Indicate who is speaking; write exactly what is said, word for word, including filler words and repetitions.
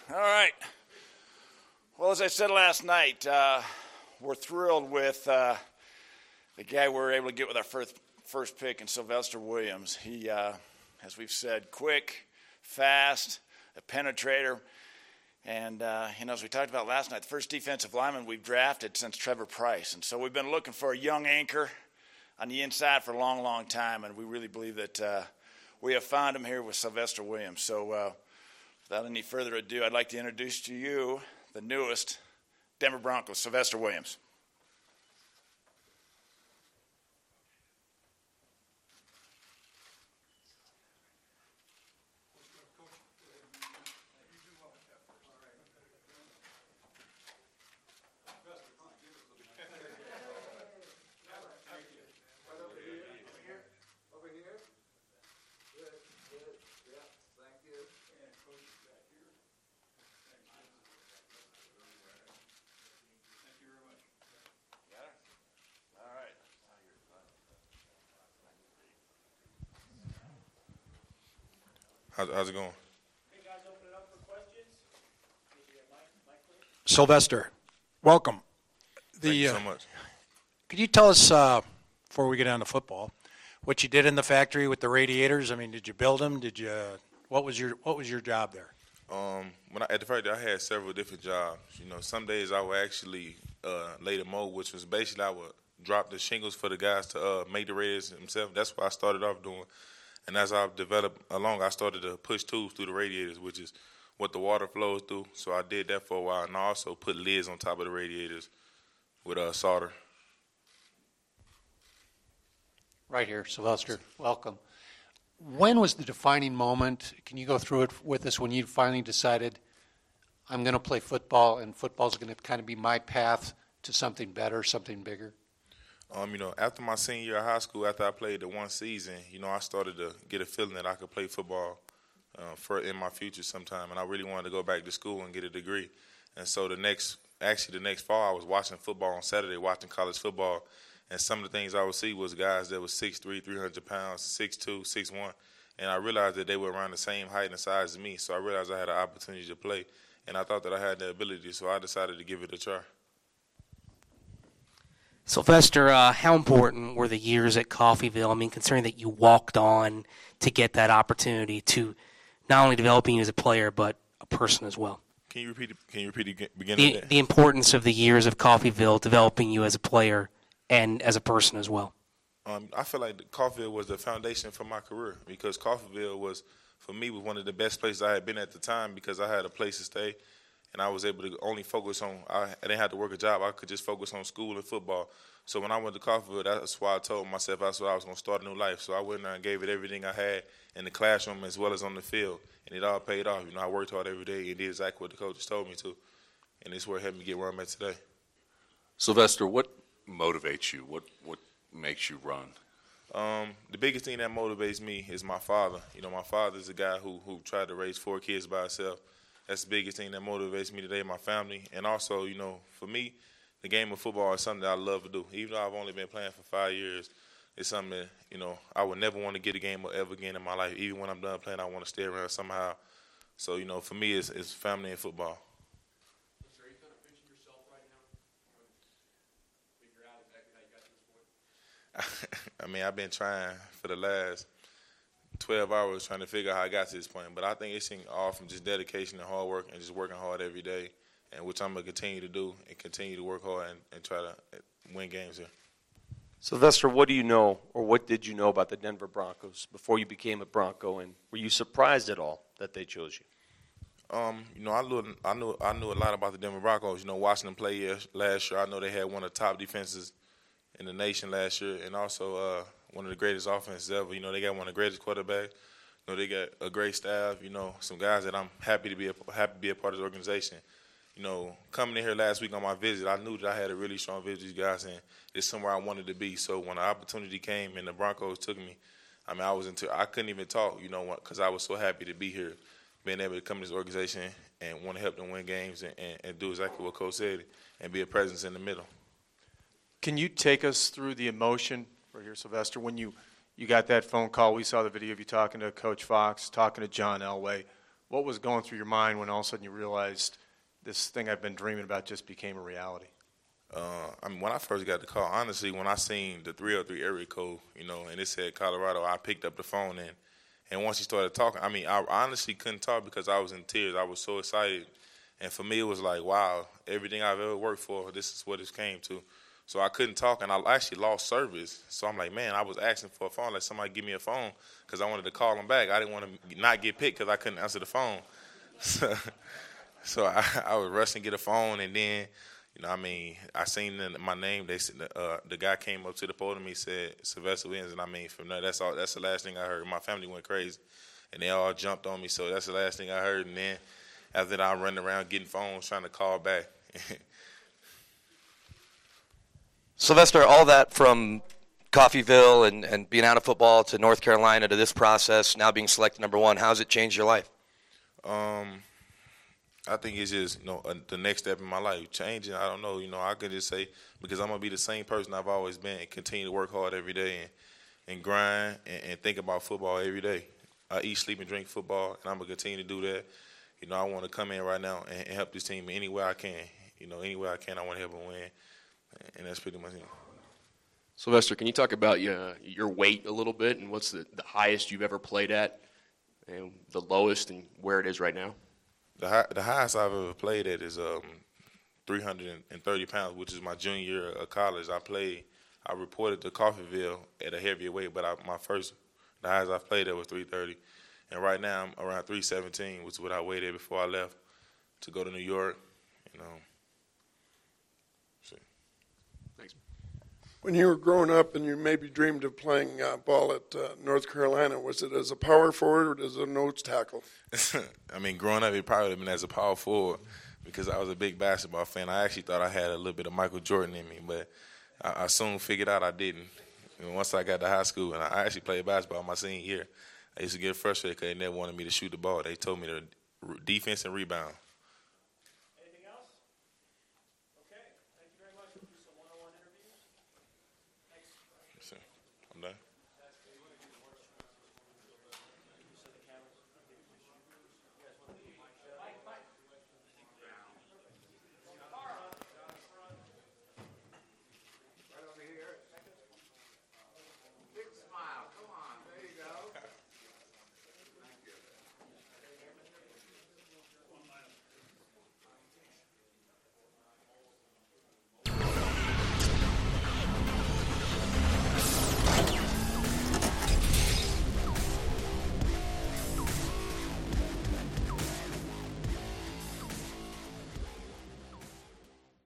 Speaker 1: All right. Well, as I said last night, uh, we're thrilled with uh, the guy we were able to get with our first, first pick in Sylvester Williams. He, uh, as we've said, quick, fast, a penetrator. And, uh, you know, as we talked about last night, the first defensive lineman we've drafted since Trevor Price. And so we've been looking for a young anchor on the inside for a long, long time. And we really believe that uh, we have found him here with Sylvester Williams. So uh, without any further ado, I'd like to introduce to you the newest Denver Broncos, Sylvester Williams.
Speaker 2: How's, how's it going?
Speaker 3: Hey guys, open it up for questions. Mike, Mike,
Speaker 4: Sylvester, welcome. The,
Speaker 2: Thank you
Speaker 4: uh,
Speaker 2: so much.
Speaker 4: Could you tell us, uh, before we get on to football, what you did in the factory with the radiators? I mean, did you build them? Did you? What was your What was your job there?
Speaker 2: Um, when I, at the factory, I had several different jobs. You know, some days I would actually uh, lay the mold, which was basically I would drop the shingles for the guys to uh, make the radiators themselves. That's what I started off doing. And as I've developed along, I started to push tubes through the radiators, which is what the water flows through. So I did that for a while, and I also put lids on top of the radiators with uh, solder.
Speaker 5: Right here, Sylvester, welcome. When was the defining moment? Can you go through it with us when you finally decided, I'm going to play football, and football's going to kind of be my path to something better, something bigger?
Speaker 2: Um, you know, after my senior year of high school, after I played the one season, you know, I started to get a feeling that I could play football uh, for in my future sometime, and I really wanted to go back to school and get a degree. And so the next, actually the next fall, I was watching football on Saturday, watching college football, and some of the things I would see was guys that were six three, three hundred pounds, six two, six one, and I realized that they were around the same height and size as me, so I realized I had an opportunity to play, and I thought that I had the ability, so I decided to give it a try.
Speaker 3: Sylvester, uh, how important were the years at Coffeyville? I mean, considering that you walked on to get that opportunity to not only developing you as a player, but a person as well.
Speaker 2: Can you repeat? Can you repeat the beginning
Speaker 3: The,
Speaker 2: of that?
Speaker 3: the importance of the years of Coffeyville developing you as a player and as a person as well.
Speaker 2: Um, I feel like Coffeyville was the foundation for my career because Coffeyville was, for me, was one of the best places I had been at the time because I had a place to stay. And I was able to only focus on, I, I didn't have to work a job. I could just focus on school and football. So when I went to Coffeyville, that's why I told myself that's why I was going to start a new life. So I went there and gave it everything I had in the classroom as well as on the field. And it all paid off. You know, I worked hard every day and did exactly what the coaches told me to. And it's where it helped me get where I'm at today.
Speaker 6: Sylvester, what motivates you? What what makes you run?
Speaker 2: Um, the biggest thing that motivates me is my father. You know, my father is a guy who, who tried to raise four kids by himself. That's the biggest thing that motivates me today, my family. And also, you know, for me, the game of football is something that I love to do. Even though I've only been playing for five years, it's something that, you know, I would never want to get a game ever again in my life. Even when I'm done playing, I want to stay around somehow. So, you know, for me, it's, it's family and football.
Speaker 7: Are you kind of pinching yourself right now? Figure out exactly how you got to this point?
Speaker 2: I mean, I've been trying for the last twelve hours trying to figure out how I got to this point. But I think it's all from just dedication and hard work and just working hard every day, and which I'm going to continue to do and continue to work hard and, and try to win games here.
Speaker 8: Sylvester, what do you know or what did you know about the Denver Broncos before you became a Bronco, and were you surprised at all that they chose you?
Speaker 2: Um, you know, I knew I knew I knew a lot about the Denver Broncos. You know, watching them play last year, I know they had one of the top defenses in the nation last year, and also uh, one of the greatest offenses ever. You know, they got one of the greatest quarterbacks. You know, they got a great staff. You know, some guys that I'm happy to be a, happy to be a part of the organization. You know, coming in here last week on my visit, I knew that I had a really strong visit with these guys, and it's somewhere I wanted to be. So when the opportunity came and the Broncos took me, I mean, I was into I couldn't even talk, you know, because I was so happy to be here, being able to come to this organization and want to help them win games and, and, and do exactly what Coach said and be a presence in the middle.
Speaker 4: Can you take us through the emotion right here, Sylvester, when you, you got that phone call? We saw the video of you talking to Coach Fox, talking to John Elway.
Speaker 9: what was going through your mind when all of a sudden you realized this thing I've been dreaming about just became a reality?
Speaker 2: Uh, I mean, when I first got the call, honestly, when I seen the three oh three area code, you know, and it said Colorado, I picked up the phone and, and once he started talking, I mean, I honestly couldn't talk because I was in tears. I was so excited. And for me, it was like, wow, everything I've ever worked for, this is what it came to. So I couldn't talk, and I actually lost service. So I'm like, man, I was asking for a phone, like somebody give me a phone because I wanted to call them back. I didn't want to not get picked because I couldn't answer the phone. So, so I, I was rushing to get a phone, and then, you know, I mean, I seen the, my name. They said uh, the guy came up to the podium. He said Sylvester Williams, and I mean, from there, that's all. That's the last thing I heard. My family went crazy, and they all jumped on me. So that's the last thing I heard. And then after that, I running around getting phones, trying to call back.
Speaker 10: Sylvester, all that from Coffeyville and, and being out of football to North Carolina to this process, now being selected number one, how's it changed your life?
Speaker 2: Um, I think it's just, you know, uh, the next step in my life. Changing, I don't know, you know, I could just say, because I'm going to be the same person I've always been and continue to work hard every day and, and grind and, and think about football every day. I eat, sleep, and drink football, and I'm going to continue to do that. You know, I want to come in right now and, and help this team any way I can. You know, any way I can, I want to help them win. And that's pretty much it.
Speaker 7: Sylvester, can you talk about your, your weight a little bit and what's the, the highest you've ever played at and the lowest and where it is right now?
Speaker 2: The high, the highest I've ever played at is um, three hundred thirty pounds, which is my junior year of college. I played, I reported to Coffeyville at a heavier weight, but I, my first, the highest I've played at was three thirty. And right now I'm around three seventeen, which is what I weighed at before I left to go to New York. You know.
Speaker 7: Thanks.
Speaker 11: When you were growing up and you maybe dreamed of playing uh, ball at uh, North Carolina, was it as a power forward or as a nose tackle?
Speaker 2: I mean, growing up, it probably would have been as a power forward because I was a big basketball fan. I actually thought I had a little bit of Michael Jordan in me, but I, I soon figured out I didn't. And once I got to high school, and I actually played basketball my senior year, I used to get frustrated because they never wanted me to shoot the ball. They told me to defense and rebound.